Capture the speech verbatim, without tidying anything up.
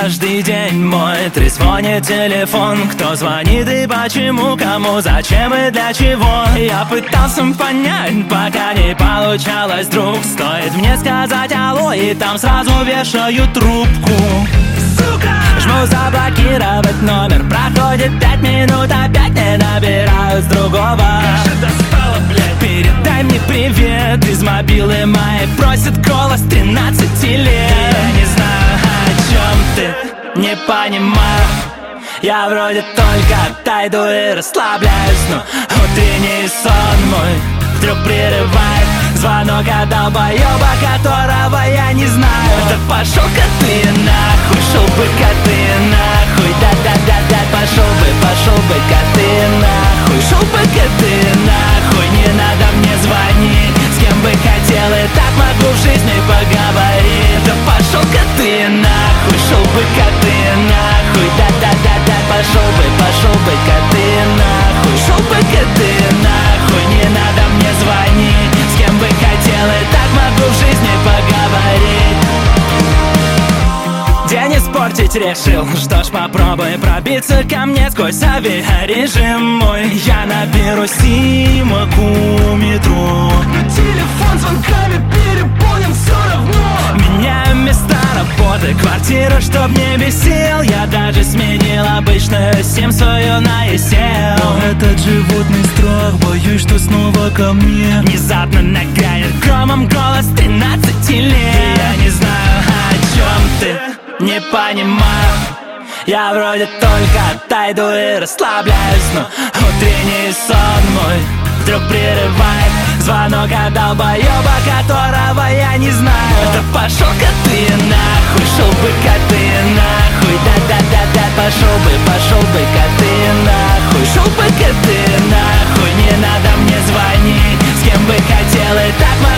каждый день мой трезвонит телефон. Кто звонит и почему, кому, зачем и для чего? Я пытался понять, пока не получалось, друг. Стоит мне сказать алло, и там сразу вешаю трубку. Сука! Жму заблокировать номер. Проходит пять минут, опять не набирают с другого. Как же достало, блядь. Передай мне привет из мобилы моей. Просит голос тринадцати лет. Я не знаю, о чем ты, не понимаю. Я вроде только отойду и расслабляюсь, но утренний сон мой вдруг прерывает звонок от долбоеба, которого я не знаю. Да пошел-ка ты нахуй, шел бы-ка ты нахуй. Да-да-да-да, пошел бы, пошел бы-ка ты нахуй. Шел бы-ка ты нахуй, не надо мне звонить. С кем бы хотел и так могу в жизни поговорить. Да пошел-ка ты нахуй, шел бы-ка ты нахуй. Да-да-да-да, пошел бы, пошел бы-ка ты нахуй. Шел бы-ка ты нахуй, не надо мне звонить. С кем бы хотел и так могу в жизни поговорить. День испортить решил, что ж попробуй пробиться ко мне сквозь авиарежим мой. Я наберу симок у метро, но телефон звонками переполнен все равно. Меняю места работы, квартиру, чтоб не бесил. Я даже сменил обычную сим свою на есел. Но этот животный страх, боюсь, что снова ко мне. Внезапно нагрянет громом голос тринадцати лет. Я не знаю, о чем ты, не понимаю. Я вроде только отойду и расслабляюсь, но утренний сон мой вдруг прерывает звонок от долбоеба, которого я не знаю. Да пошел-ка ты нахуй, шел бы-ка ты нахуй. Да-да-да-да, пошел бы, пошел бы-ка ты нахуй. Шел бы-ка ты нахуй, не надо мне звонить. С кем бы хотел и так могу